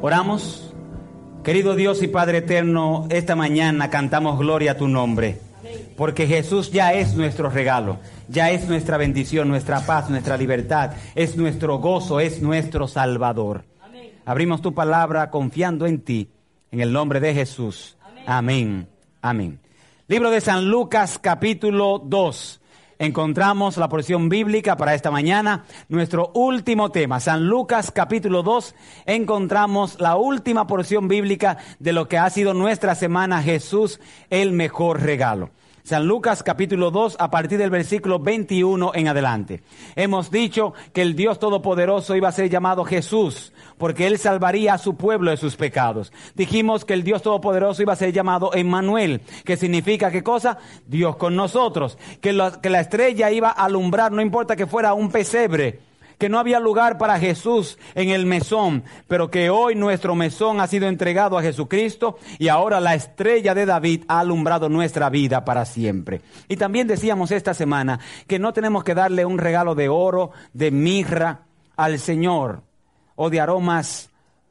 Oramos. Querido Dios y Padre eterno, esta mañana cantamos gloria a tu nombre, porque Jesús ya es nuestro regalo, ya es nuestra bendición, nuestra paz, nuestra libertad, es nuestro gozo, es nuestro Salvador. Amén. Abrimos tu palabra confiando en ti, en el nombre de Jesús. Amén. Amén. Libro de San Lucas, capítulo 2. Encontramos la porción bíblica para esta mañana, nuestro último tema. San Lucas capítulo 2, encontramos la última porción bíblica de lo que ha sido nuestra semana, Jesús, el mejor regalo. San Lucas capítulo 2, a partir del versículo 21 en adelante. Hemos dicho que el Dios Todopoderoso iba a ser llamado Jesús, porque Él salvaría a su pueblo de sus pecados. Dijimos que el Dios Todopoderoso iba a ser llamado Emmanuel, que significa, ¿qué cosa? Dios con nosotros. Que la estrella iba a alumbrar, no importa que fuera un pesebre, que no había lugar para Jesús en el mesón, pero que hoy nuestro mesón ha sido entregado a Jesucristo y ahora la estrella de David ha alumbrado nuestra vida para siempre. Y también decíamos esta semana que no tenemos que darle un regalo de oro, de mirra al Señor o de aromas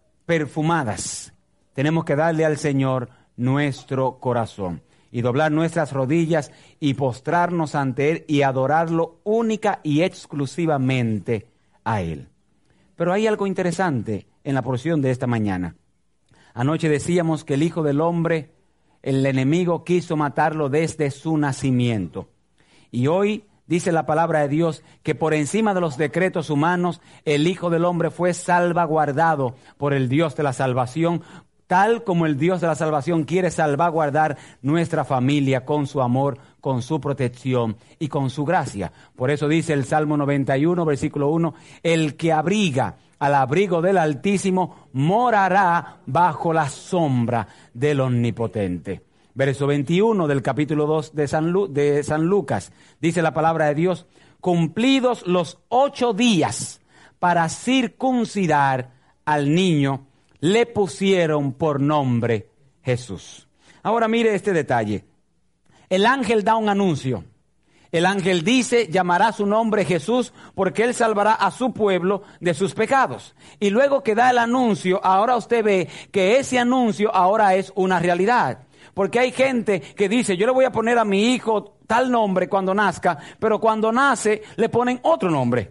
perfumadas. Tenemos que darle al Señor nuestro corazón y doblar nuestras rodillas y postrarnos ante Él y adorarlo única y exclusivamente a Él. Pero hay algo interesante en la porción de esta mañana. Anoche decíamos que el Hijo del Hombre, el enemigo quiso matarlo desde su nacimiento. Y hoy dice la palabra de Dios que por encima de los decretos humanos, el Hijo del Hombre fue salvaguardado por el Dios de la salvación, tal como el Dios de la salvación quiere salvaguardar nuestra familia con su amor, con su protección y con su gracia. Por eso dice el Salmo 91, versículo 1, el que abriga al abrigo del Altísimo morará bajo la sombra del Omnipotente. Verso 21 del capítulo 2 de San Lucas, dice la palabra de Dios, cumplidos los 8 días para circuncidar al niño, le pusieron por nombre Jesús. Ahora mire este detalle. El ángel da un anuncio. El ángel dice, llamará su nombre Jesús porque Él salvará a su pueblo de sus pecados. Y luego que da el anuncio, ahora usted ve que ese anuncio ahora es una realidad. Porque hay gente que dice, yo le voy a poner a mi hijo tal nombre cuando nazca, pero cuando nace le ponen otro nombre.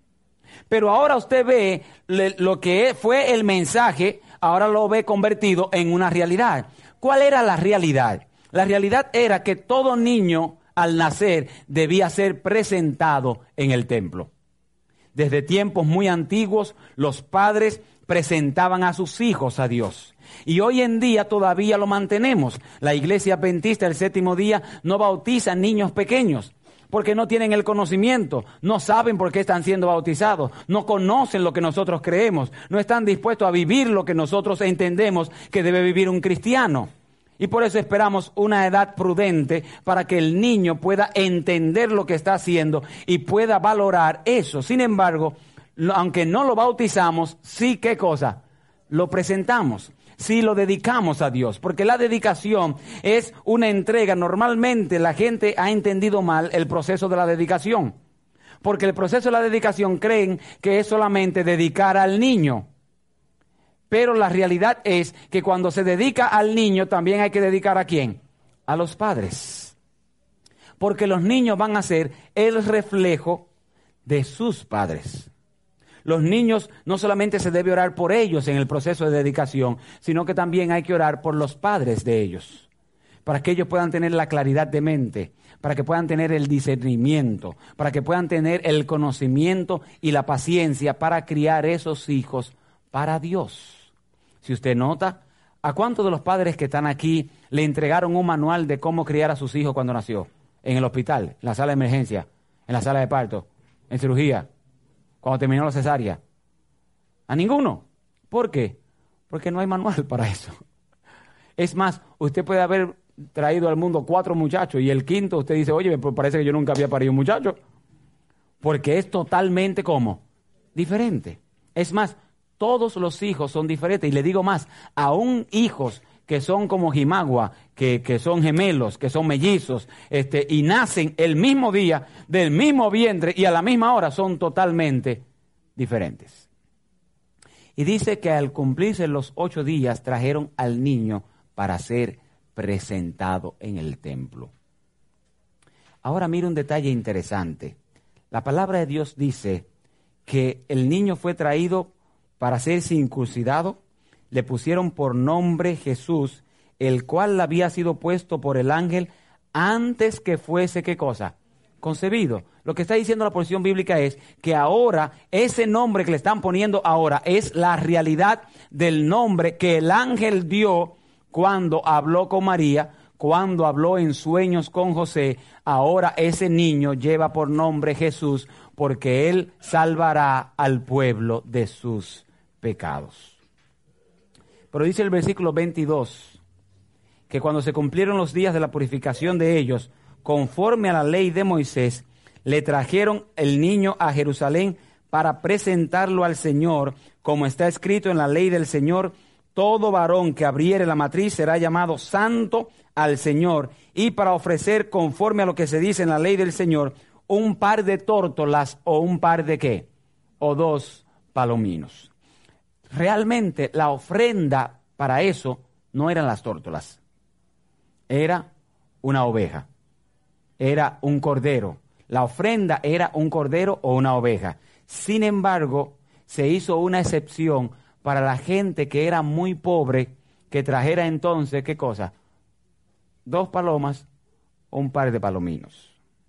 Pero ahora usted ve lo que fue el mensaje, ahora lo ve convertido en una realidad. ¿Cuál era la realidad? La realidad era que todo niño al nacer debía ser presentado en el templo. Desde tiempos muy antiguos, los padres presentaban a sus hijos a Dios. Y hoy en día todavía lo mantenemos. La Iglesia Adventista del Séptimo Día no bautiza niños pequeños, porque no tienen el conocimiento, no saben por qué están siendo bautizados, no conocen lo que nosotros creemos, no están dispuestos a vivir lo que nosotros entendemos que debe vivir un cristiano. Y por eso esperamos una edad prudente para que el niño pueda entender lo que está haciendo y pueda valorar eso. Sin embargo, aunque no lo bautizamos, sí, ¿qué cosa? Lo presentamos. Sí lo dedicamos a Dios, porque la dedicación es una entrega. Normalmente la gente ha entendido mal el proceso de la dedicación, porque el proceso de la dedicación creen que es solamente dedicar al niño, pero la realidad es que cuando se dedica al niño también hay que dedicar ¿a quién? A los padres, porque los niños van a ser el reflejo de sus padres. Los niños no solamente se debe orar por ellos en el proceso de dedicación, sino que también hay que orar por los padres de ellos, para que ellos puedan tener la claridad de mente, para que puedan tener el discernimiento, para que puedan tener el conocimiento y la paciencia para criar esos hijos para Dios. Si usted nota, ¿a cuántos de los padres que están aquí le entregaron un manual de cómo criar a sus hijos cuando nació? En el hospital, en la sala de emergencia, en la sala de parto, en cirugía, cuando terminó la cesárea. A ninguno. ¿Por qué? Porque no hay manual para eso. Es más, usted puede haber traído al mundo 4 muchachos y el quinto usted dice, oye, pues parece que yo nunca había parido un muchacho. Porque es totalmente ¿cómo? Diferente. Es más, todos los hijos son diferentes. Y le digo más, aún hijos que son como Jimagua, que son gemelos, que son mellizos, y nacen el mismo día, del mismo vientre y a la misma hora, son totalmente diferentes. Y dice que al cumplirse los 8 días trajeron al niño para ser presentado en el templo. Ahora mira un detalle interesante. La palabra de Dios dice que el niño fue traído para ser circuncidado. Le pusieron por nombre Jesús, el cual había sido puesto por el ángel antes que fuese, ¿qué cosa? Concebido. Lo que está diciendo la porción bíblica es que ahora ese nombre que le están poniendo ahora es la realidad del nombre que el ángel dio cuando habló con María, cuando habló en sueños con José. Ahora ese niño lleva por nombre Jesús, porque él salvará al pueblo de sus pecados. Pero dice el versículo 22, que cuando se cumplieron los días de la purificación de ellos, conforme a la ley de Moisés, le trajeron el niño a Jerusalén para presentarlo al Señor, como está escrito en la ley del Señor: todo varón que abriere la matriz será llamado santo al Señor, y para ofrecer, conforme a lo que se dice en la ley del Señor, un par de tórtolas o un par de ¿qué? O 2 palominos. Realmente la ofrenda para eso no eran las tórtolas, era una oveja, era un cordero. La ofrenda era un cordero o una oveja. Sin embargo, se hizo una excepción para la gente que era muy pobre, que trajera entonces, ¿qué cosa? 2 palomas o un par de palominos.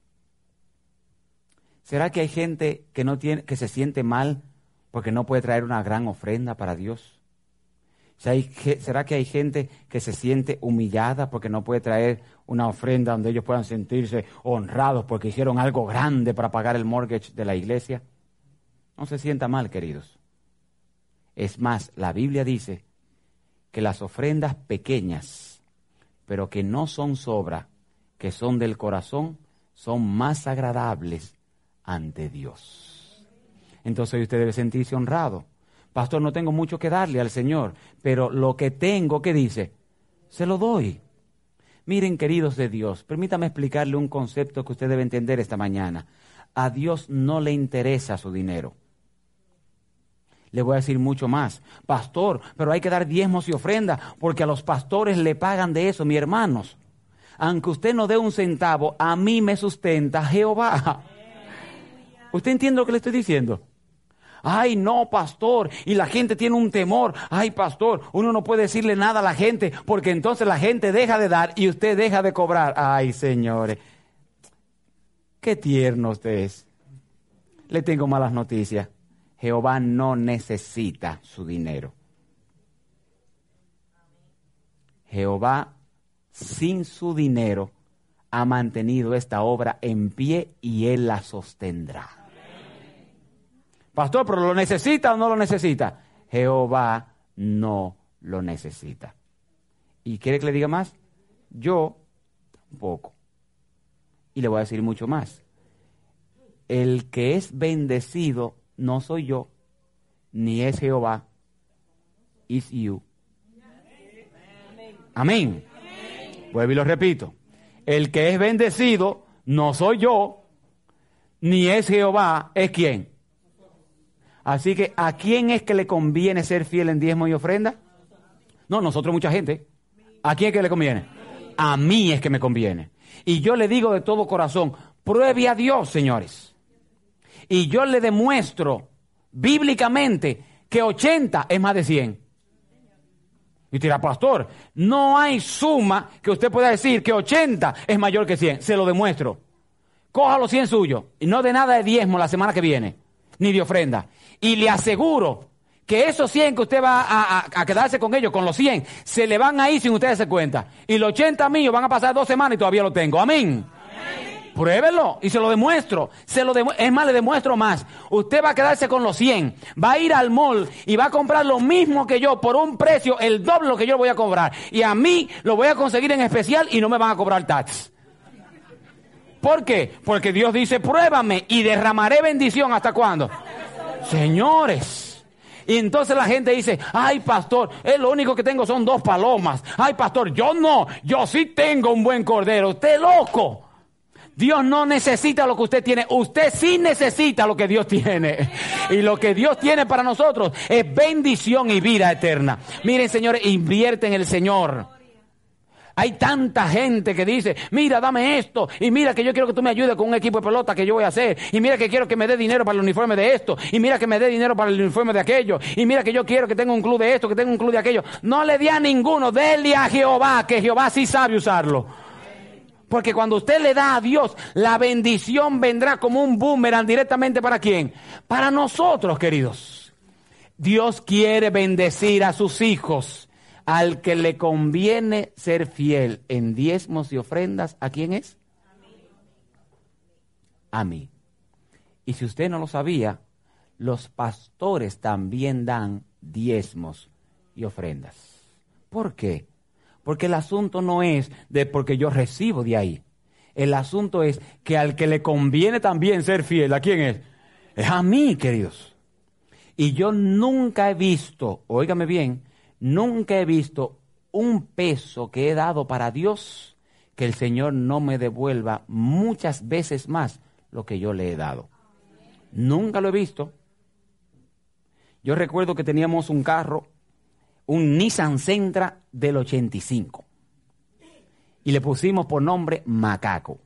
¿Será que hay gente que no tiene, que se siente mal porque no puede traer una gran ofrenda para Dios? ¿Será que hay gente que se siente humillada porque no puede traer una ofrenda donde ellos puedan sentirse honrados porque hicieron algo grande para pagar el mortgage de la iglesia? No se sienta mal, queridos. Es más, la Biblia dice que las ofrendas pequeñas, pero que no son sobra, que son del corazón, son más agradables ante Dios. Entonces usted debe sentirse honrado. Pastor, no tengo mucho que darle al Señor, pero lo que tengo, ¿qué dice? Se lo doy. Miren, queridos de Dios, permítame explicarle un concepto que usted debe entender esta mañana. A Dios no le interesa su dinero. Le voy a decir mucho más. Pastor, pero hay que dar diezmos y ofrendas porque a los pastores le pagan de eso, mis hermanos. Aunque usted no dé un centavo, a mí me sustenta Jehová. ¿Usted entiende lo que le estoy diciendo? Ay, no, pastor, y la gente tiene un temor. Ay, pastor, uno no puede decirle nada a la gente porque entonces la gente deja de dar y usted deja de cobrar. Ay, señores, qué tierno usted es. Le tengo malas noticias. Jehová no necesita su dinero. Jehová, sin su dinero, ha mantenido esta obra en pie y Él la sostendrá. Pastor, ¿pero lo necesita o no lo necesita? Jehová no lo necesita. ¿Y quiere que le diga más? Yo tampoco. Y le voy a decir mucho más. El que es bendecido no soy yo, ni es Jehová, is you. Amén. Vuelvo y lo repito. El que es bendecido no soy yo, ni es Jehová, ¿es quién? Así que, ¿a quién es que le conviene ser fiel en diezmo y ofrenda? No, nosotros mucha gente. ¿A quién es que le conviene? A mí es que me conviene. Y yo le digo de todo corazón, pruebe a Dios, señores. Y yo le demuestro bíblicamente que 80 es más de 100. Y dirá, pastor, no hay suma que usted pueda decir que 80 es mayor que 100. Se lo demuestro. Coja los 100 suyos y no de nada de diezmo la semana que viene, ni de ofrenda. Y le aseguro que esos 100 que usted va a quedarse con ellos, con los 100, se le van a ir sin usted darse cuenta. Y los 80 míos van a pasar 2 semanas y todavía lo tengo. Amén. Pruébelo y se lo demuestro. Es más, le demuestro más. Usted va a quedarse con los 100. Va a ir al mall y va a comprar lo mismo que yo por un precio, el doble lo que yo lo voy a cobrar. Y a mí lo voy a conseguir en especial y no me van a cobrar tax. ¿Por qué? Porque Dios dice, pruébame y derramaré bendición. ¿Hasta cuándo? Señores. Y entonces la gente dice, ay, pastor, lo único que tengo son 2 palomas. Ay, pastor, yo no, yo sí tengo un buen cordero. Usted loco. Dios no necesita lo que usted tiene. Usted sí necesita lo que Dios tiene. Y lo que Dios tiene para nosotros es bendición y vida eterna. Miren, señores, invierte en el Señor. Hay tanta gente que dice, mira, dame esto, y mira que yo quiero que tú me ayudes con un equipo de pelota que yo voy a hacer, y mira que quiero que me dé dinero para el uniforme de esto, y mira que me dé dinero para el uniforme de aquello, y mira que yo quiero que tenga un club de esto, que tenga un club de aquello. No le dé a ninguno, déle a Jehová, que Jehová sí sabe usarlo. Porque cuando usted le da a Dios, la bendición vendrá como un boomerang directamente ¿para quién? Para nosotros, queridos. Dios quiere bendecir a sus hijos. Al que le conviene ser fiel en diezmos y ofrendas, ¿a quién es? A mí. Y si usted no lo sabía, los pastores también dan diezmos y ofrendas. ¿Por qué? Porque el asunto no es de porque yo recibo de ahí. El asunto es que al que le conviene también ser fiel, ¿a quién es? Es a mí, queridos. Y yo nunca he visto, óigame bien, nunca he visto un peso que he dado para Dios que el Señor no me devuelva muchas veces más lo que yo le he dado. Nunca lo he visto. Yo recuerdo que teníamos un carro, un Nissan Sentra del 85. Y le pusimos por nombre Macaco.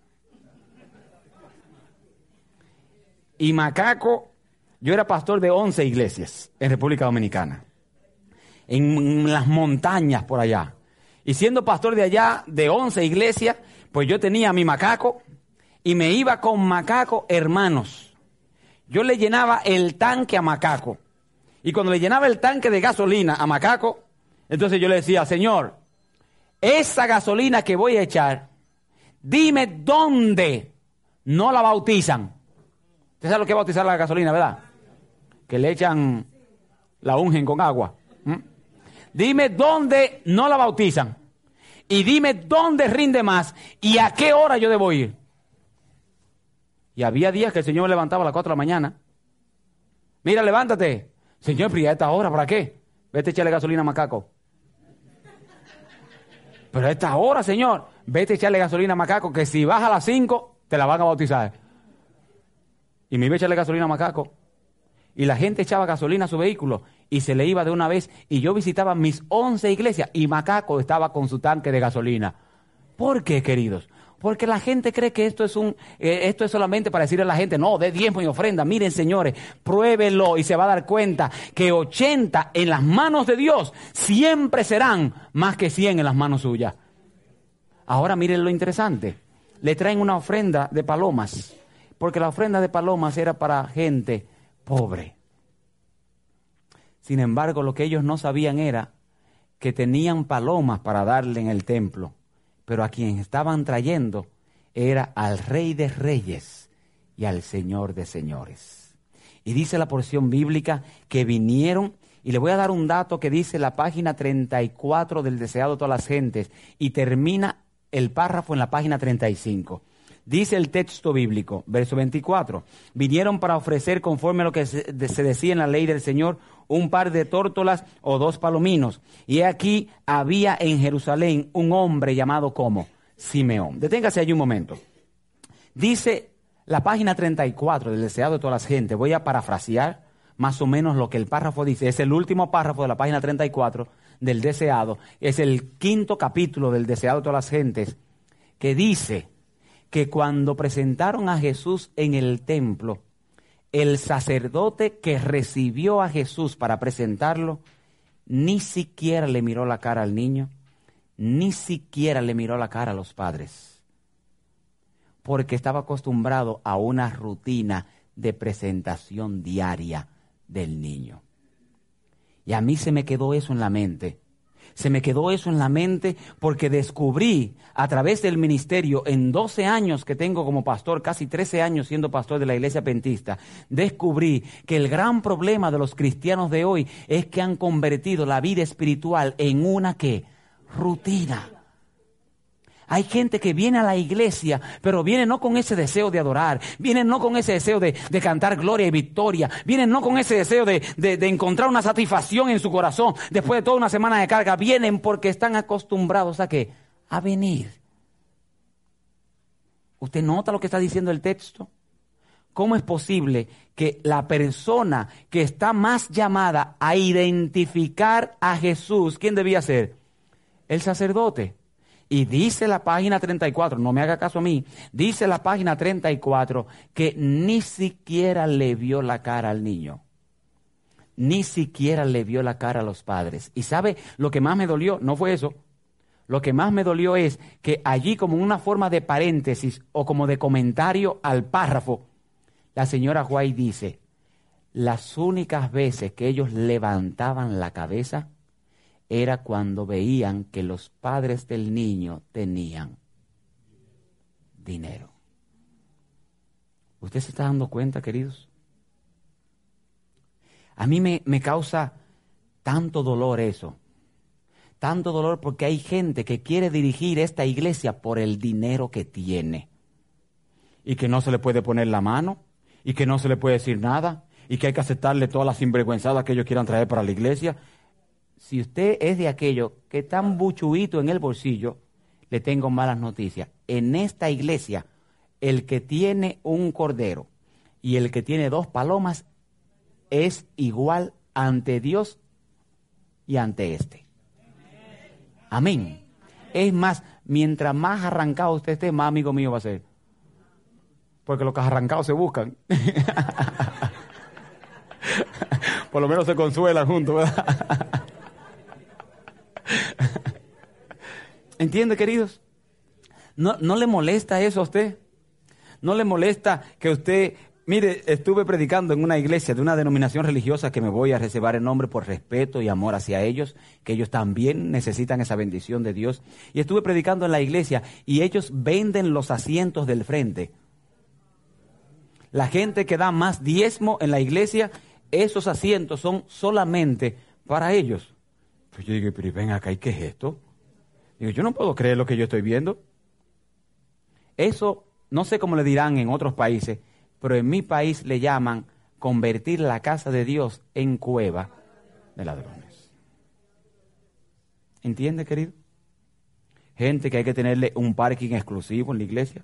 Y Macaco, yo era pastor de 11 iglesias en República Dominicana. En las montañas por allá. Y siendo pastor de allá, de 11 iglesias, pues yo tenía mi Macaco y me iba con Macaco, hermanos. Yo le llenaba el tanque a Macaco. Y cuando le llenaba el tanque de gasolina a Macaco, entonces yo le decía, Señor, esa gasolina que voy a echar, dime dónde no la bautizan. ¿Usted sabe lo que es bautizar la gasolina, verdad? Que le echan, la ungen con agua. Dime dónde no la bautizan. Y dime dónde rinde más y a qué hora yo debo ir. Y había días que el Señor me levantaba a las 4 de la mañana. Mira, levántate. Señor, pero ¿y a esta hora para qué? Vete a echarle gasolina a Macaco. Pero a esta hora, Señor, vete a echarle gasolina a Macaco, que si vas a las 5, te la van a bautizar. Y me iba a echarle gasolina a Macaco. Y la gente echaba gasolina a su vehículo y se le iba de una vez. Y yo visitaba mis 11 iglesias y Macaco estaba con su tanque de gasolina. ¿Por qué, queridos? Porque la gente cree que esto es solamente para decirle a la gente, no, dé diezmo y ofrenda. Miren, señores, pruébelo y se va a dar cuenta que 80 en las manos de Dios siempre serán más que 100 en las manos suyas. Ahora miren lo interesante. Le traen una ofrenda de palomas, porque la ofrenda de palomas era para gente pobre. Sin embargo, lo que ellos no sabían era que tenían palomas para darle en el templo, pero a quien estaban trayendo era al Rey de Reyes y al Señor de Señores. Y dice la porción bíblica que vinieron, y le voy a dar un dato que dice la página 34 del Deseado de todas las gentes, y termina el párrafo en la página 35. Dice el texto bíblico, verso 24, vinieron para ofrecer conforme a lo que se decía en la ley del Señor, un par de tórtolas o 2 palominos. Y aquí había en Jerusalén un hombre llamado como Simeón. Deténgase allí un momento. Dice la página 34 del Deseado de todas las gentes, voy a parafrasear más o menos lo que el párrafo dice. Es el último párrafo de la página 34 del Deseado. Es el 5º capítulo del Deseado de todas las gentes, que dice que cuando presentaron a Jesús en el templo, el sacerdote que recibió a Jesús para presentarlo, ni siquiera le miró la cara al niño, ni siquiera le miró la cara a los padres, porque estaba acostumbrado a una rutina de presentación diaria del niño. Y a mí se me quedó eso en la mente. Se me quedó eso en la mente porque descubrí a través del ministerio, en 12 años que tengo como pastor, casi 13 años siendo pastor de la iglesia adventista, descubrí que el gran problema de los cristianos de hoy es que han convertido la vida espiritual en una ¿qué? Rutina. Hay gente que viene a la iglesia, pero viene no con ese deseo de adorar, viene no con ese deseo de cantar gloria y victoria, viene no con ese deseo de encontrar una satisfacción en su corazón después de toda una semana de carga. Vienen porque están acostumbrados ¿a qué? A venir. ¿Usted nota lo que está diciendo el texto? ¿Cómo es posible que la persona que está más llamada a identificar a Jesús, ¿quién debía ser? El sacerdote. Y dice la página 34, no me haga caso a mí, dice la página 34 que ni siquiera le vio la cara al niño. Ni siquiera le vio la cara a los padres. ¿Y sabe lo que más me dolió? No fue eso. Lo que más me dolió es que allí, como una forma de paréntesis o como de comentario al párrafo, la señora White dice, las únicas veces que ellos levantaban la cabeza era cuando veían que los padres del niño tenían dinero. ¿Usted se está dando cuenta, queridos? A mí me causa tanto dolor eso. Tanto dolor porque hay gente que quiere dirigir esta iglesia por el dinero que tiene. Y que no se le puede poner la mano, y que no se le puede decir nada, y que hay que aceptarle todas las sinvergüenzadas que ellos quieran traer para la iglesia. Si usted es de aquello que está buchuito en el bolsillo, le tengo malas noticias. En esta iglesia, el que tiene un cordero y el que tiene 2 palomas es igual ante Dios y ante este. Amén. Es más, mientras más arrancado usted esté, más amigo mío va a ser. Porque los que arrancados se buscan. Por lo menos se consuelan juntos, ¿verdad? ¿Entiende, queridos? ¿No le molesta eso a usted? ¿No le molesta que usted... Mire, estuve predicando en una iglesia de una denominación religiosa que me voy a reservar el nombre por respeto y amor hacia ellos, que ellos también necesitan esa bendición de Dios. Y estuve predicando en la iglesia y ellos venden los asientos del frente. La gente que da más diezmo en la iglesia, esos asientos son solamente para ellos. Pues yo digo, pero ven acá, ¿y qué es esto? Digo, yo no puedo creer lo que yo estoy viendo. Eso, no sé cómo le dirán en otros países, pero en mi país le llaman convertir la casa de Dios en cueva de ladrones. ¿Entiende, querido? Gente que hay que tenerle un parking exclusivo en la iglesia.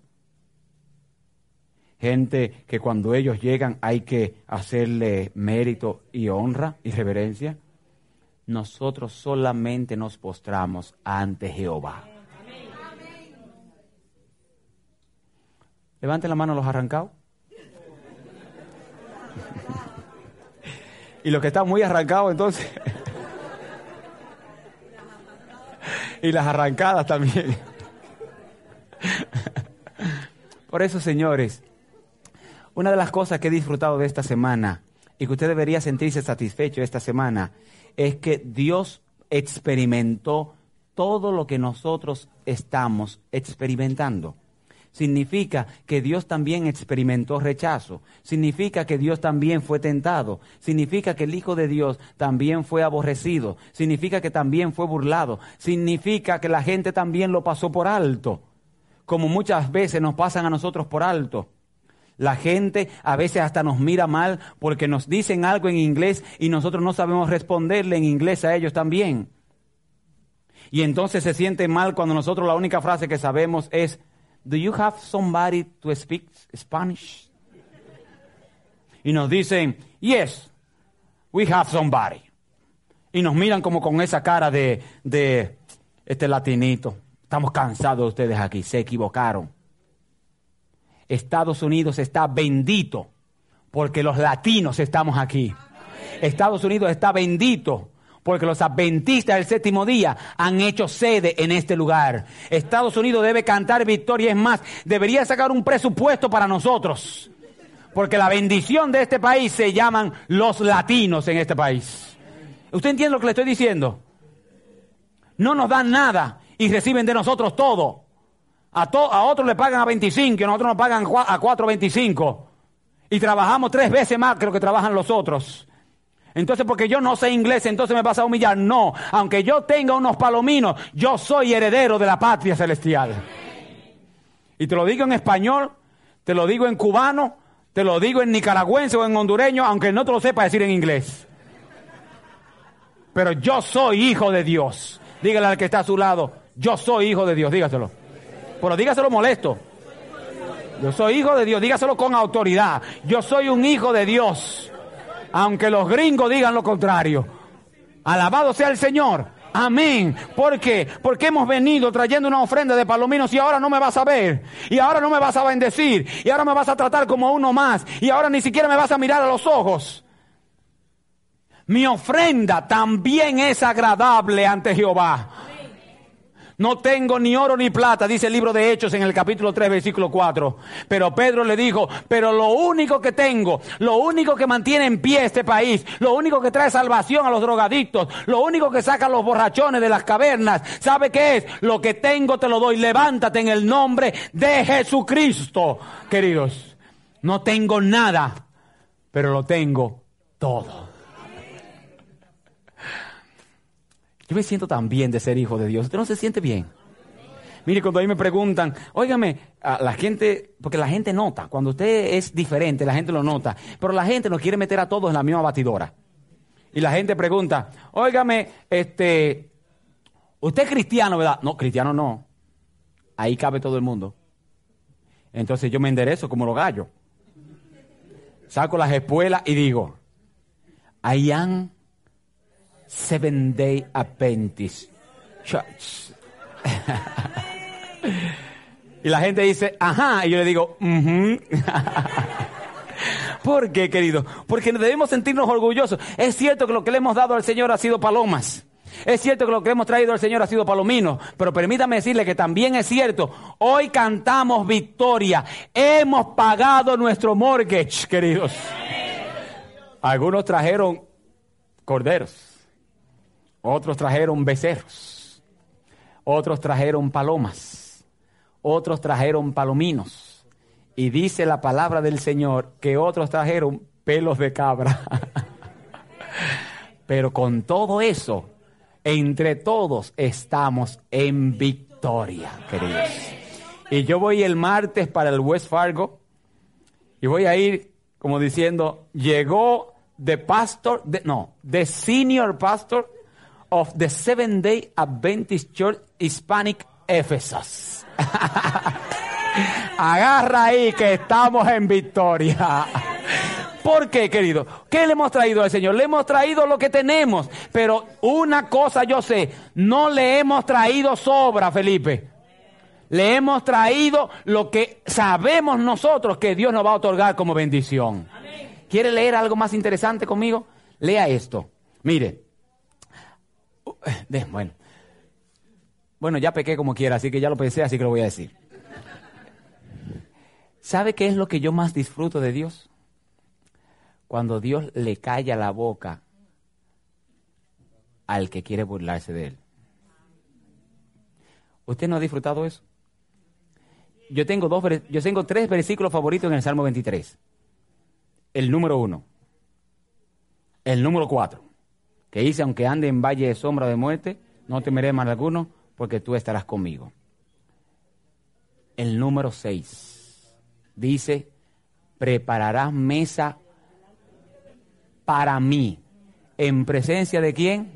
Gente que cuando ellos llegan hay que hacerle mérito y honra y reverencia. Nosotros solamente nos postramos ante Jehová. Levanten la mano los arrancados. Y los que están muy arrancados, entonces. Y las arrancadas también. Por eso, señores, una de las cosas que he disfrutado de esta semana y que usted debería sentirse satisfecho esta semana es que Dios experimentó todo lo que nosotros estamos experimentando. Significa que Dios también experimentó rechazo. Significa que Dios también fue tentado. Significa que el Hijo de Dios también fue aborrecido. Significa que también fue burlado. Significa que la gente también lo pasó por alto. Como muchas veces nos pasan a nosotros por alto. La gente a veces hasta nos mira mal porque nos dicen algo en inglés y nosotros no sabemos responderle en inglés a ellos también. Y entonces se siente mal cuando nosotros la única frase que sabemos es "Do you have somebody to speak Spanish?" Y nos dicen, "Yes, we have somebody." Y nos miran como con esa cara de este latinito. Estamos cansados de ustedes aquí, se equivocaron. Estados Unidos está bendito porque los latinos estamos aquí. Estados Unidos está bendito porque los adventistas del séptimo día han hecho sede en este lugar. Estados Unidos debe cantar victoria. Es más, debería sacar un presupuesto para nosotros. Porque la bendición de este país se llaman los latinos en este país. ¿Usted entiende lo que le estoy diciendo? No nos dan nada y reciben de nosotros todo. A otros le pagan a 25 y a nosotros nos pagan a 4.25. Y trabajamos 3 veces más que lo que trabajan los otros. Entonces, porque yo no sé inglés, entonces me vas a humillar. No, aunque yo tenga unos palominos, yo soy heredero de la patria celestial. Y te lo digo en español, te lo digo en cubano, te lo digo en nicaragüense o en hondureño, aunque no te lo sepa decir en inglés. Pero yo soy hijo de Dios. Dígale al que está a su lado, yo soy hijo de Dios, dígaselo. Pero dígaselo molesto. Yo soy hijo de Dios. Dígaselo con autoridad. Yo soy un hijo de Dios. Aunque los gringos digan lo contrario. Alabado sea el Señor. Amén. ¿Por qué? Porque hemos venido trayendo una ofrenda de palominos y ahora no me vas a ver. Y ahora no me vas a bendecir. Y ahora me vas a tratar como uno más. Y ahora ni siquiera me vas a mirar a los ojos. Mi ofrenda también es agradable ante Jehová. No tengo ni oro ni plata, dice el libro de Hechos en el capítulo 3, versículo 4. Pero Pedro le dijo, pero lo único que tengo, lo único que mantiene en pie este país, lo único que trae salvación a los drogadictos, lo único que saca a los borrachones de las cavernas, ¿sabe qué es? Lo que tengo te lo doy, levántate en el nombre de Jesucristo. Queridos, no tengo nada, pero lo tengo todo. Yo me siento tan bien de ser hijo de Dios. ¿Usted no se siente bien? Mire, cuando a mí me preguntan, óigame, a la gente, porque la gente nota, cuando usted es diferente, la gente lo nota, pero la gente nos quiere meter a todos en la misma batidora. Y la gente pregunta, óigame, usted es cristiano, ¿verdad? No, cristiano no. Ahí cabe todo el mundo. Entonces yo me enderezo como los gallos. Saco las espuelas y digo, I am Seventh-day Adventist Church. Y la gente dice, ajá, y yo le digo, ¿Por qué, querido? Porque debemos sentirnos orgullosos. Es cierto que lo que le hemos dado al Señor ha sido palomas. Es cierto que lo que hemos traído al Señor ha sido palominos, pero permítame decirle que también es cierto, hoy cantamos victoria. Hemos pagado nuestro mortgage, queridos. Algunos trajeron corderos. Otros trajeron becerros, otros trajeron palomas, otros trajeron palominos. Y dice la palabra del Señor que otros trajeron pelos de cabra. Pero con todo eso, entre todos estamos en victoria, queridos. Y yo voy el martes para el West Fargo y voy a ir como diciendo, llegó the senior pastor of the Seventh-day Adventist Church Hispanic Ephesus. Agarra ahí que estamos en victoria. ¿Por qué, querido? ¿Qué le hemos traído al Señor? Le hemos traído lo que tenemos. Pero una cosa yo sé, no le hemos traído sobra, Felipe. Le hemos traído lo que sabemos nosotros que Dios nos va a otorgar como bendición. ¿Quiere leer algo más interesante conmigo? Lea esto. Mire. Bueno, ya pequé como quiera, así que ya lo pensé, así que lo voy a decir. ¿Sabe qué es lo que yo más disfruto de Dios? Cuando Dios le calla la boca al que quiere burlarse de él. ¿Usted no ha disfrutado eso? Yo tengo 3 versículos favoritos en el Salmo 23. El número 1. El número 4. Que dice, aunque ande en valle de sombra de muerte, no temeré mal alguno, porque tú estarás conmigo. El número 6 dice, prepararás mesa para mí. ¿En presencia de quién?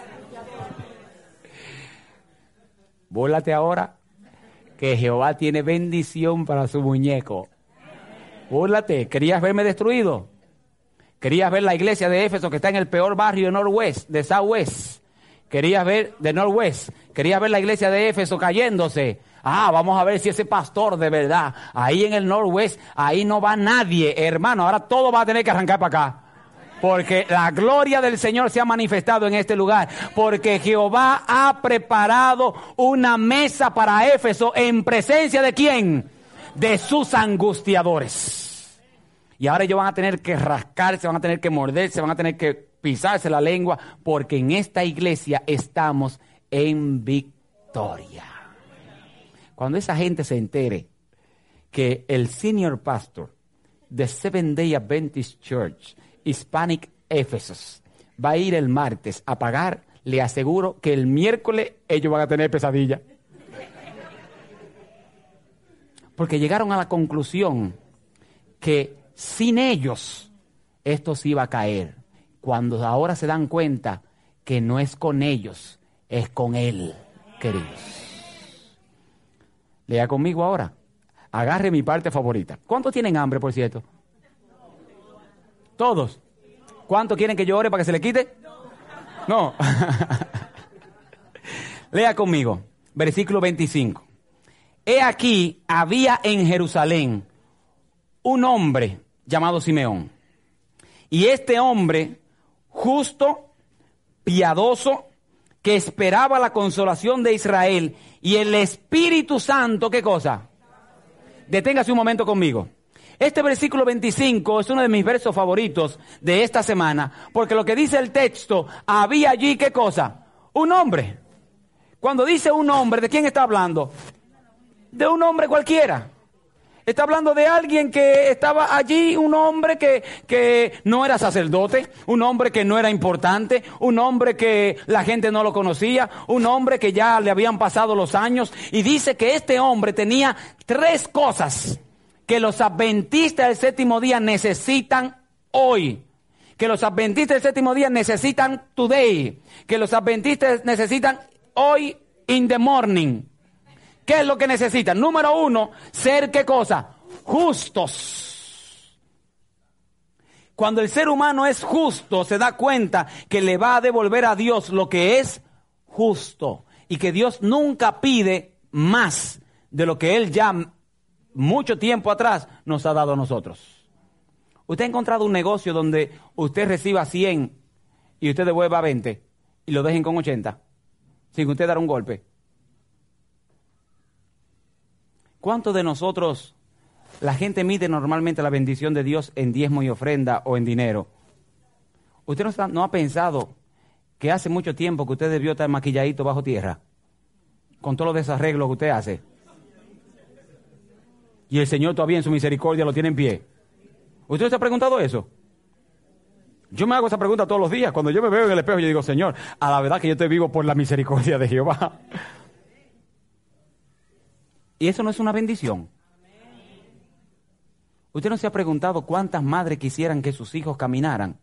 Búrlate ahora, que Jehová tiene bendición para su muñeco. Búrlate, ¿querías verme destruido? Querías ver la iglesia de Éfeso que está en el peor barrio de Northwest, de Southwest. Querías ver de Northwest. Querías ver la iglesia de Éfeso cayéndose. Vamos a ver si ese pastor de verdad, ahí en el Northwest, ahí no va nadie, hermano. Ahora todo va a tener que arrancar para acá. Porque la gloria del Señor se ha manifestado en este lugar. Porque Jehová ha preparado una mesa para Éfeso en presencia de ¿quién? De sus angustiadores. Y ahora ellos van a tener que rascarse, van a tener que morderse, van a tener que pisarse la lengua, porque en esta iglesia estamos en victoria. Cuando esa gente se entere que el senior pastor de Seventh-day Adventist Church Hispanic Ephesus va a ir el martes a pagar, le aseguro que el miércoles ellos van a tener pesadilla. Porque llegaron a la conclusión que sin ellos, esto se iba a caer. Cuando ahora se dan cuenta que no es con ellos, es con Él, queridos. Lea conmigo ahora. Agarre mi parte favorita. ¿Cuántos tienen hambre, por cierto? ¿Todos? ¿Cuántos quieren que yo ore para que se le quite? No. Lea conmigo, versículo 25. He aquí, había en Jerusalén un hombre llamado Simeón. Y este hombre, justo, piadoso, que esperaba la consolación de Israel, y el Espíritu Santo, ¿qué cosa? Deténgase un momento conmigo. Este versículo 25 es uno de mis versos favoritos de esta semana, porque lo que dice el texto, había allí, ¿qué cosa? Un hombre. Cuando dice un hombre, ¿de quién está hablando? De un hombre cualquiera. Está hablando de alguien que estaba allí, un hombre que no era sacerdote, un hombre que no era importante, un hombre que la gente no lo conocía, un hombre que ya le habían pasado los años. Y dice que este hombre tenía 3 cosas que los adventistas del séptimo día necesitan hoy. Que los adventistas del séptimo día necesitan today. Que los adventistas necesitan hoy in the morning. ¿Qué es lo que necesitan? Número 1, ser ¿qué cosa? Justos. Cuando el ser humano es justo, se da cuenta que le va a devolver a Dios lo que es justo. Y que Dios nunca pide más de lo que Él ya mucho tiempo atrás nos ha dado a nosotros. ¿Usted ha encontrado un negocio donde usted reciba 100 y usted devuelva 20 y lo dejen con 80 sin usted dar un golpe? ¿Cuántos de nosotros, la gente mide normalmente la bendición de Dios en diezmo y ofrenda o en dinero? ¿Usted no ha pensado que hace mucho tiempo que usted debió estar maquilladito bajo tierra? Con todos los desarreglos que usted hace. Y el Señor todavía en su misericordia lo tiene en pie. ¿Usted se ha preguntado eso? Yo me hago esa pregunta todos los días. Cuando yo me veo en el espejo, yo digo, Señor, a la verdad que yo estoy vivo por la misericordia de Jehová. Y eso no es una bendición. ¿Usted no se ha preguntado cuántas madres quisieran que sus hijos caminaran?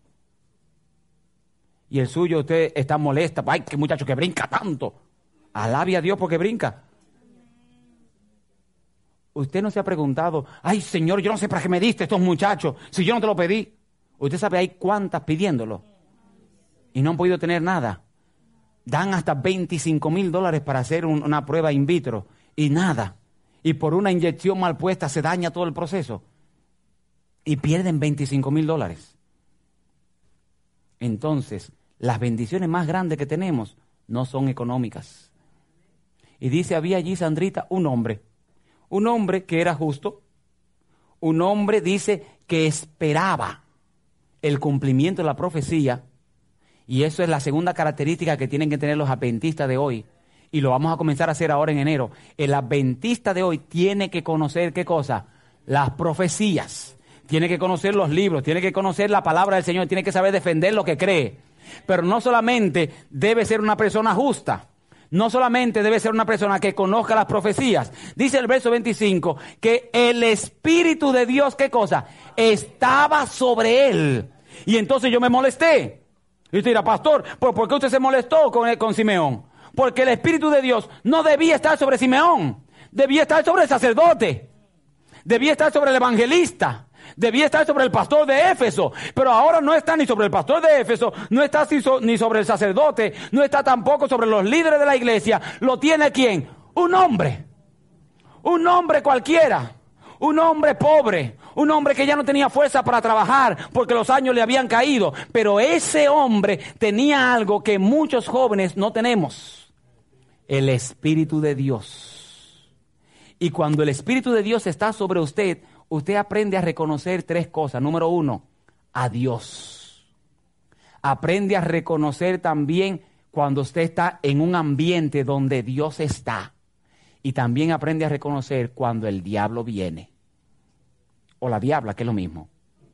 Y el suyo, usted está molesta. ¡Ay, qué muchacho que brinca tanto! Alabe a Dios porque brinca. Usted no se ha preguntado, ay Señor, yo no sé para qué me diste estos muchachos, si yo no te lo pedí. Usted sabe, hay cuántas pidiéndolo. Y no han podido tener nada. Dan hasta $25,000 para hacer una prueba in vitro. Y nada. Y por una inyección mal puesta se daña todo el proceso. Y pierden $25,000. Entonces, las bendiciones más grandes que tenemos no son económicas. Y dice, había allí, Sandrita, un hombre que era justo. Un hombre, dice, que esperaba el cumplimiento de la profecía. Y eso es la segunda característica que tienen que tener los adventistas de hoy. Y lo vamos a comenzar a hacer ahora en enero. El adventista de hoy tiene que conocer, ¿qué cosa? Las profecías. Tiene que conocer los libros, tiene que conocer la palabra del Señor, tiene que saber defender lo que cree. Pero no solamente debe ser una persona justa, no solamente debe ser una persona que conozca las profecías. Dice el verso 25 que el Espíritu de Dios, ¿qué cosa? Estaba sobre él. Y entonces yo me molesté. Y usted dirá, pastor, ¿por qué usted se molestó con Simeón? Porque el Espíritu de Dios no debía estar sobre Simeón, debía estar sobre el sacerdote, debía estar sobre el evangelista, debía estar sobre el pastor de Éfeso, pero ahora no está ni sobre el pastor de Éfeso, no está ni sobre el sacerdote, no está tampoco sobre los líderes de la iglesia. ¿Lo tiene quién? Un hombre cualquiera, un hombre pobre, un hombre que ya no tenía fuerza para trabajar porque los años le habían caído, pero ese hombre tenía algo que muchos jóvenes no tenemos: el Espíritu de Dios. Y cuando el Espíritu de Dios está sobre usted, usted aprende a reconocer 3 cosas. Número 1, a Dios. Aprende a reconocer también cuando usted está en un ambiente donde Dios está. Y también aprende a reconocer cuando el diablo viene. O la diabla, que es lo mismo.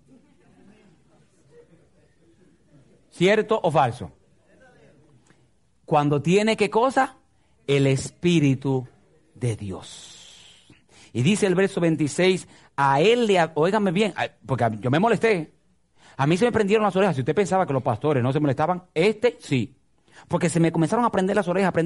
¿Cierto o falso? Cuando tiene, ¿qué cosa? El Espíritu de Dios. Y dice el verso 26, a él le... Óigame bien, porque yo me molesté. A mí se me prendieron las orejas. Si usted pensaba que los pastores no se molestaban, sí. Porque se me comenzaron a prender las orejas,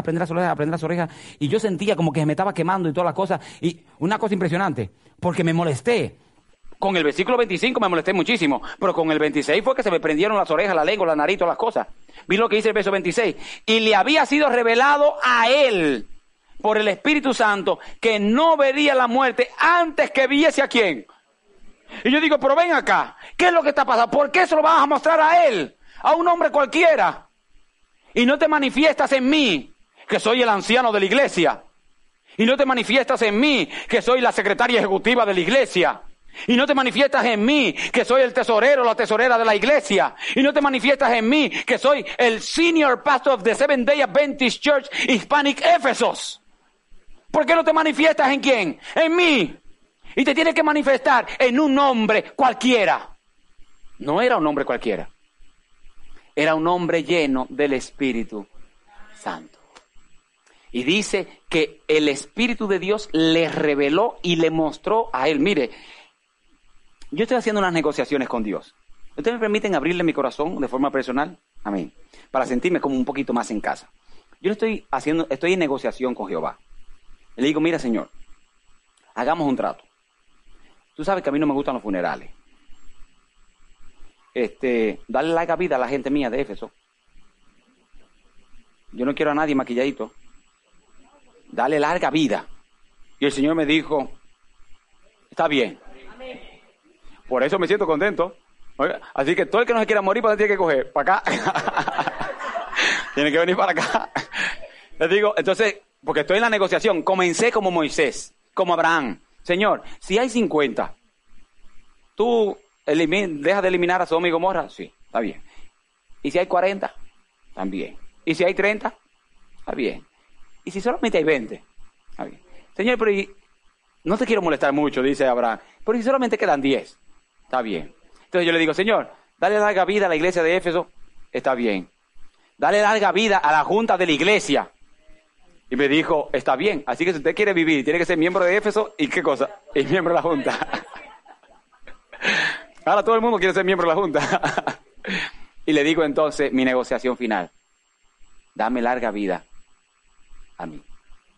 y yo sentía como que se me estaba quemando y todas las cosas. Y una cosa impresionante, porque me molesté. Con el versículo 25 me molesté muchísimo, pero con el 26 fue que se me prendieron las orejas, la lengua, la nariz, todas las cosas. Vi lo que dice el verso 26. Y le había sido revelado a él, por el Espíritu Santo, que no vería la muerte antes que viese a quién. Y yo digo, pero ven acá, ¿qué es lo que está pasando? ¿Por qué se lo vas a mostrar a él? A un hombre cualquiera. Y no te manifiestas en mí, que soy el anciano de la iglesia. Y no te manifiestas en mí, que soy la secretaria ejecutiva de la iglesia. Y no te manifiestas en mí, que soy el tesorero o la tesorera de la iglesia. Y no te manifiestas en mí, que soy el senior pastor of the Seventh Day Adventist Church Hispanic Ephesus. ¿Por qué no te manifiestas en quién? En mí. Y te tienes que manifestar en un hombre cualquiera. No era un hombre cualquiera. Era un hombre lleno del Espíritu Santo. Y dice que el Espíritu de Dios le reveló y le mostró a él. Mire, yo estoy haciendo unas negociaciones con Dios. ¿Ustedes me permiten abrirle mi corazón de forma personal? Amén. Para sentirme como un poquito más en casa. Yo estoy en negociación con Jehová. Le digo, mira, Señor, hagamos un trato. Tú sabes que a mí no me gustan los funerales. Dale larga vida a la gente mía de Éfeso. Yo no quiero a nadie maquilladito. Dale larga vida. Y el Señor me dijo, está bien. Por eso me siento contento. Así que todo el que no se quiera morir, ¿para dónde tiene que coger? Para acá. Tiene que venir para acá. Les digo, entonces, porque estoy en la negociación, comencé como Moisés, como Abraham. Señor, si hay 50, ¿tú dejas de eliminar a Sodoma y Gomorra? Sí, está bien. ¿Y si hay 40? También. ¿Y si hay 30? Está bien. ¿Y si solamente hay 20? Está bien. Señor, pero no te quiero molestar mucho, dice Abraham, pero si solamente quedan 10, está bien. Entonces yo le digo, Señor, dale larga vida a la iglesia de Éfeso, está bien. Dale larga vida a la junta de la iglesia. Y me dijo, está bien, así que si usted quiere vivir, tiene que ser miembro de Éfeso, ¿y qué cosa? Y miembro de la junta. Ahora todo el mundo quiere ser miembro de la junta. Y le digo entonces mi negociación final. Dame larga vida a mí.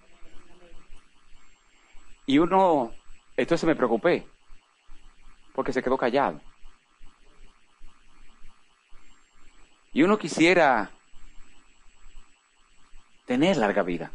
Y entonces me preocupé, porque se quedó callado. Y uno quisiera tener larga vida.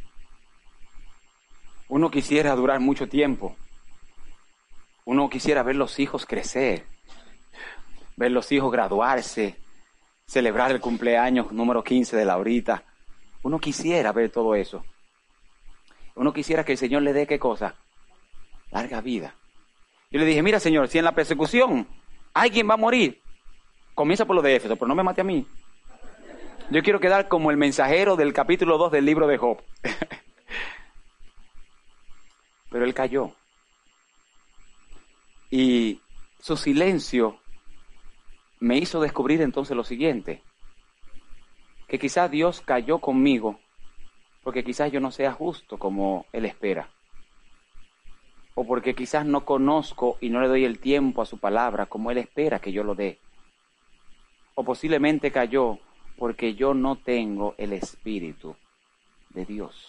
Uno quisiera durar mucho tiempo. Uno quisiera ver los hijos crecer, ver los hijos graduarse, celebrar el cumpleaños número 15 de Laurita. Uno quisiera ver todo eso. Uno quisiera que el Señor le dé ¿qué cosa? Larga vida. Yo le dije, mira, Señor, si en la persecución alguien va a morir, comienza por lo de Éfeso, pero no me mate a mí. Yo quiero quedar como el mensajero del capítulo 2 del libro de Job. Pero él cayó. Y su silencio me hizo descubrir entonces lo siguiente, que quizás Dios cayó conmigo porque quizás yo no sea justo como Él espera, o porque quizás no conozco y no le doy el tiempo a su palabra como Él espera que yo lo dé, o posiblemente cayó porque yo no tengo el Espíritu de Dios.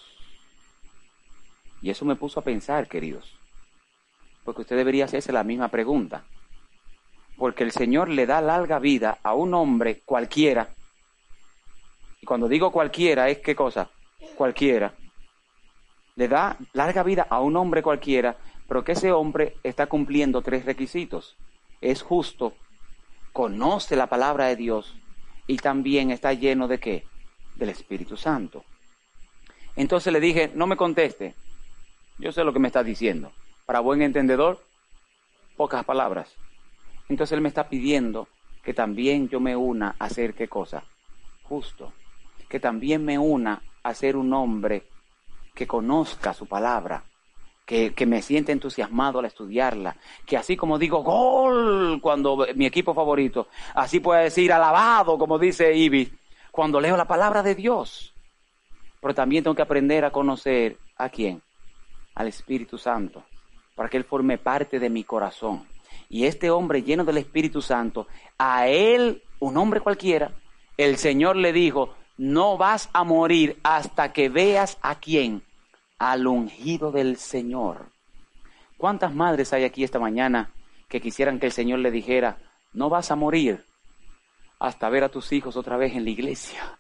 Y eso me puso a pensar, queridos, porque usted debería hacerse la misma pregunta. Porque el Señor le da larga vida a un hombre cualquiera. Y cuando digo cualquiera, ¿es qué cosa? Cualquiera. Le da larga vida a un hombre cualquiera, pero que ese hombre está cumpliendo 3 requisitos. Es justo, conoce la palabra de Dios y también está lleno ¿de qué? Del Espíritu Santo. Entonces le dije, no me conteste. Yo sé lo que me está diciendo. Para buen entendedor, pocas palabras. Entonces Él me está pidiendo que también yo me una a ser ¿qué cosa? Justo. Que también me una a ser un hombre que conozca su palabra, que me sienta entusiasmado al estudiarla, que así como digo gol cuando mi equipo favorito, así pueda decir alabado como dice Ibis, cuando leo la palabra de Dios. Pero también tengo que aprender a conocer ¿a quién? Al Espíritu Santo, para que Él forme parte de mi corazón. Y este hombre lleno del Espíritu Santo, a él, un hombre cualquiera, el Señor le dijo, no vas a morir hasta que veas ¿a quién? Al ungido del Señor. ¿Cuántas madres hay aquí esta mañana que quisieran que el Señor le dijera, no vas a morir hasta ver a tus hijos otra vez en la iglesia?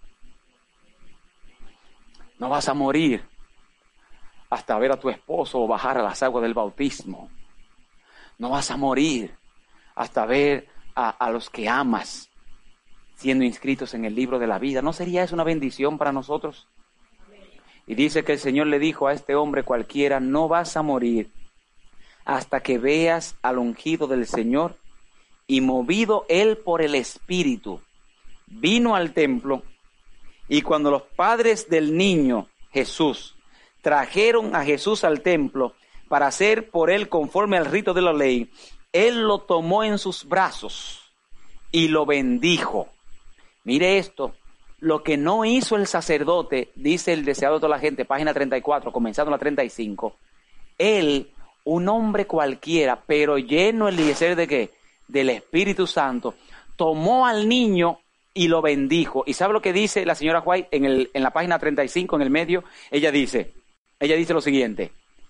No vas a morir hasta ver a tu esposo bajar a las aguas del bautismo. No vas a morir hasta ver a los que amas siendo inscritos en el libro de la vida. ¿No sería eso una bendición para nosotros? Y dice que el Señor le dijo a este hombre cualquiera, no vas a morir hasta que veas al ungido del Señor. Y movido él por el Espíritu, vino al templo, y cuando los padres del niño Jesús trajeron a Jesús al templo para hacer por él conforme al rito de la ley, él lo tomó en sus brazos y lo bendijo. Mire esto, lo que no hizo el sacerdote, dice el deseado de toda la gente, página 34, comenzando la 35, él, un hombre cualquiera, pero lleno Eliezer de ¿qué? Del Espíritu Santo, tomó al niño y lo bendijo. ¿Y sabe lo que dice la señora White en la página 35, en el medio? Ella dice lo siguiente: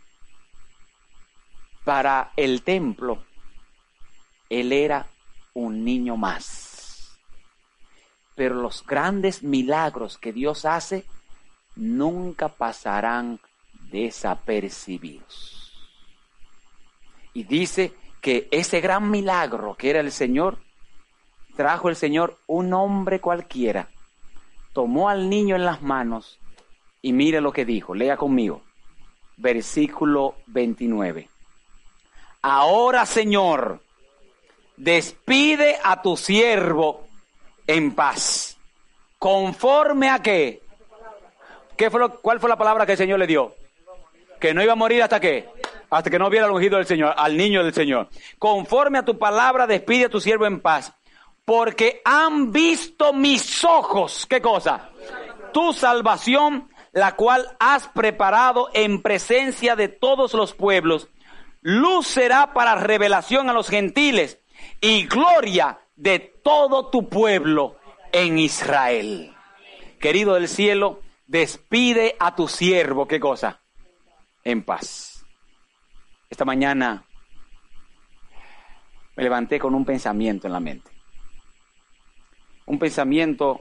para el templo, él era un niño más. Pero los grandes milagros que Dios hace nunca pasarán desapercibidos. Y dice que ese gran milagro que era el Señor, trajo el Señor un hombre cualquiera, tomó al niño en las manos y mire lo que dijo, lea conmigo, versículo 29. Ahora, Señor, despide a tu siervo en paz, conforme a ¿qué? ¿Cuál fue la palabra que el Señor le dio? Que no iba a morir hasta ¿qué? Hasta que no viera al ungido del Señor, al niño del Señor. Conforme a tu palabra, despide a tu siervo en paz. Porque han visto mis ojos, ¿qué cosa? Tu salvación, la cual has preparado en presencia de todos los pueblos. Luz será para revelación a los gentiles y gloria de todo tu pueblo en Israel. Querido del cielo, despide a tu siervo, ¿qué cosa? En paz. Esta mañana me levanté con un pensamiento en la mente. Un pensamiento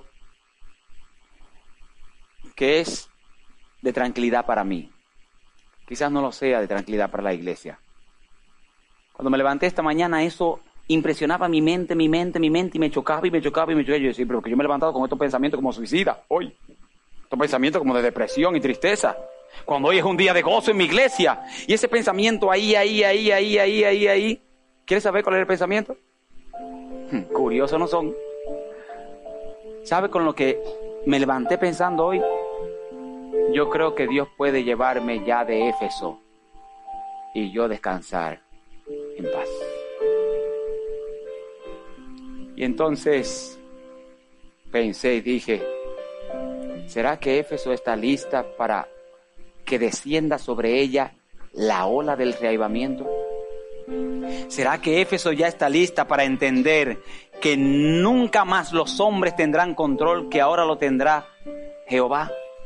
que es de tranquilidad para mí. Quizás no lo sea de tranquilidad para la iglesia. Cuando me levanté esta mañana, eso impresionaba mi mente, y me chocaba. Yo decía, pero que yo me he levantado con estos pensamientos como suicida hoy. Estos pensamientos como de depresión y tristeza. Cuando hoy es un día de gozo en mi iglesia. Y ese pensamiento ahí. ¿Quieres saber cuál es el pensamiento? Curiosos no son. ¿Sabe con lo que me levanté pensando hoy? Yo creo que Dios puede llevarme ya de Éfeso y yo descansar en paz. Y entonces pensé y dije, ¿será que Éfeso está lista para que descienda sobre ella la ola del reavivamiento? ¿Será que Éfeso ya está lista para entender que nunca más los hombres tendrán control, que ahora lo tendrá Jehová?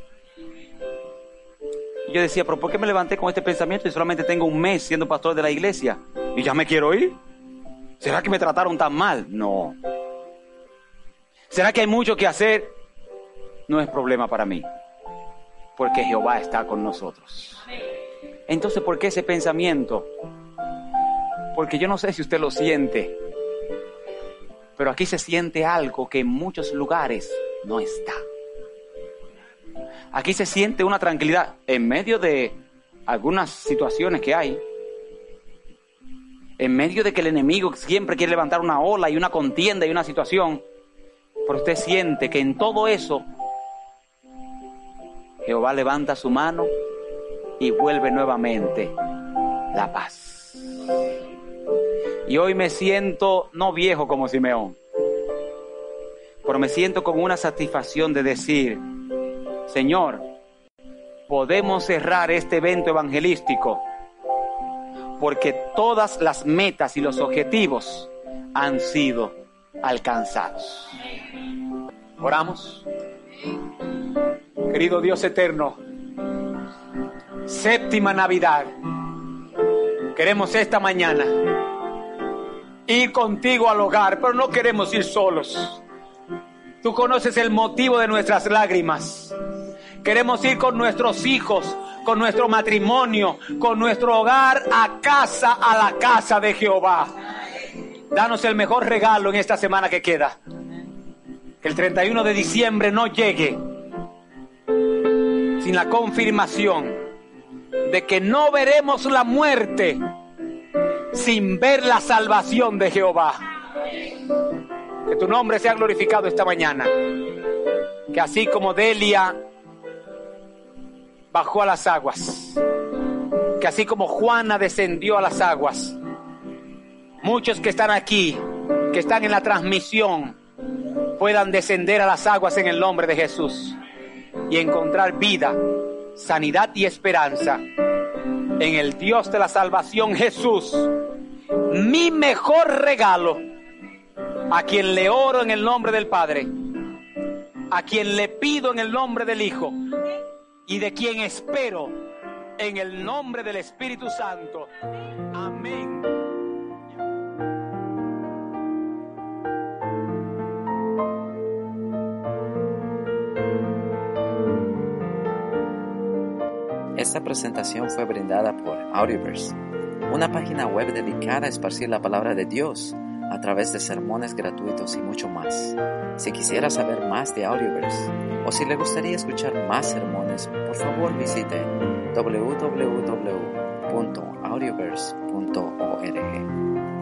Y yo decía, pero ¿por qué me levanté con este pensamiento y solamente tengo un mes siendo pastor de la iglesia? ¿Y ya me quiero ir? ¿Será que me trataron tan mal? No. ¿Será que hay mucho que hacer? No es problema para mí, porque Jehová está con nosotros. Entonces, ¿por qué ese pensamiento? Porque yo no sé si usted lo siente, pero aquí se siente algo que en muchos lugares no está. Aquí se siente una tranquilidad en medio de algunas situaciones que hay. En medio de que el enemigo siempre quiere levantar una ola y una contienda y una situación. Pero usted siente que en todo eso Jehová levanta su mano y vuelve nuevamente la paz. Y hoy me siento no viejo como Simeón, pero me siento con una satisfacción de decir, Señor, podemos cerrar este evento evangelístico porque todas las metas y los objetivos han sido alcanzados. Oramos. Querido Dios eterno, séptima Navidad. Queremos esta mañana ir contigo al hogar, pero no queremos ir solos. Tú conoces el motivo de nuestras lágrimas. Queremos ir con nuestros hijos, con nuestro matrimonio, con nuestro hogar a la casa de Jehová. Danos el mejor regalo en esta semana que queda. Que el 31 de diciembre no llegue sin la confirmación de que no veremos la muerte sin ver la salvación de Jehová. Que tu nombre sea glorificado esta mañana. Que así como Delia bajó a las aguas, que así como Juana descendió a las aguas, muchos que están aquí, que están en la transmisión, puedan descender a las aguas en el nombre de Jesús y encontrar vida, sanidad y esperanza en el Dios de la salvación, Jesús, mi mejor regalo, a quien le oro en el nombre del Padre, a quien le pido en el nombre del Hijo y de quien espero en el nombre del Espíritu Santo. Amén. Esta presentación fue brindada por Audioverse, una página web dedicada a esparcir la palabra de Dios a través de sermones gratuitos y mucho más. Si quisiera saber más de Audioverse o si le gustaría escuchar más sermones, por favor visite www.audioverse.org.